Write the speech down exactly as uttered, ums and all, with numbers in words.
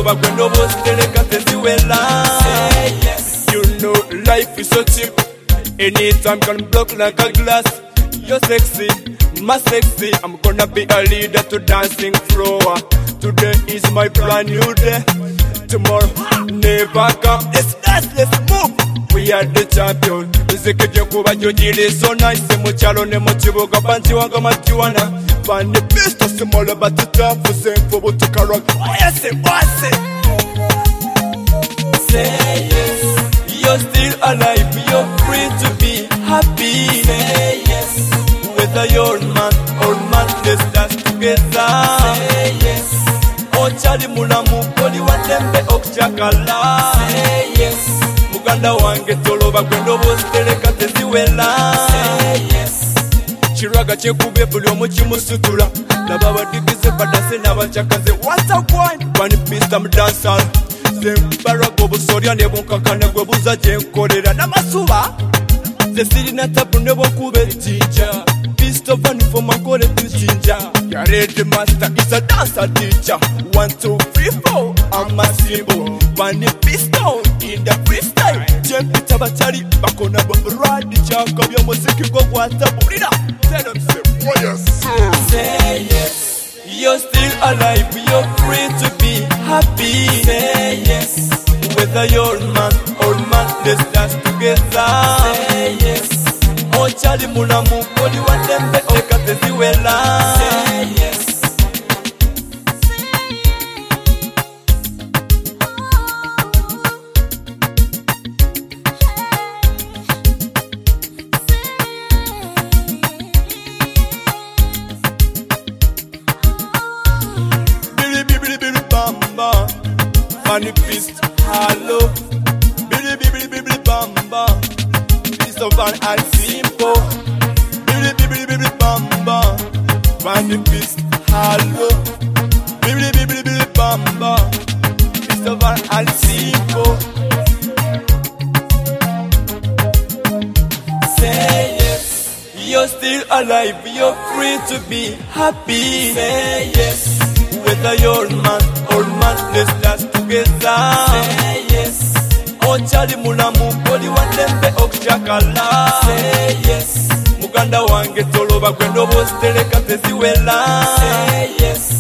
toloba kwendo bosteleka teziwela. Say yes. You know life is so cheap. Anytime can block like a glass. You're sexy, my sexy. I'm gonna be a leader to dancing floor. Today is my brand new day. Tomorrow never come. Let's dance, let's move. We are the champion. Muziki gyokuba gyogiri so nice. Mukyalo ne mukibuga banji wanga matiwana. Funny business small but tough. Senfo butuka rock. Oyase, oyase. Say yes. You're still alive. You're free to be happy. Say yes. Whether you're man or man, let's dance together. Say yes. Ochali mulamu koli watembe okujakala. Say yes. Muganda wange toloba kwendo bosteleka teziwela. Say yes. Chiraga chekube buli omu kimusutula. Laba abadigize badase n'abachakaze. What a wine! One piece I'm dancing. Zembaraga obusolya ne bunkakana gwe buza gye nkolera n'amasuba. Ze sirina tabu ne bwokuba ejjinja. Pisto van for makole tujinja. Yarede master is a dancer teacher. One, two, three, four, I'm a symbol. One pistol in the freestyle. Jempi tabachari bakona ride chaka bya muziki go kwatabulira. Tell them say what you say. Say yes. You're still alive, you're free to be happy. Say yes. Whether you're man or man, let's dance together. Say yes. Ochali mulamu koli watembe eka teziwela. Say yes. Bili bili bili bamba, funny fist, hello. Bili bili bili bamba. So fun and simple. Bili bili bili bamba. Funny fist, hello. Bili bili bili bamba. So fun and simple. Say yes. You're still alive, you're free to be happy. Say yes. Whether you're man or man, let's dance together. Say yes. Ochali mulamu koli watembe okujakala. Say yes. Muganda wange toloba kwendo bosteleka teziwela. Say yes.